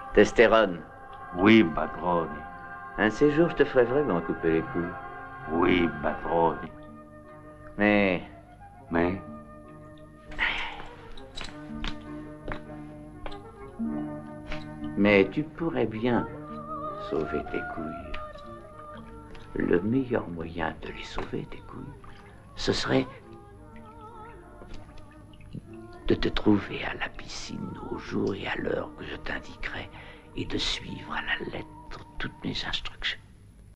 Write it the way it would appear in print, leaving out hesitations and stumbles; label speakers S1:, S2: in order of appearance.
S1: Testérone.
S2: Oui, padrone.
S1: Un de ces jours, je te ferai vraiment couper les couilles.
S2: Oui, padrone.
S1: Mais...
S2: Mais?
S1: Mais tu pourrais bien sauver tes couilles. Le meilleur moyen de les sauver, tes couilles, ce serait de te trouver à la piscine au jour et à l'heure que je t'indiquerai et de suivre à la lettre toutes mes instructions.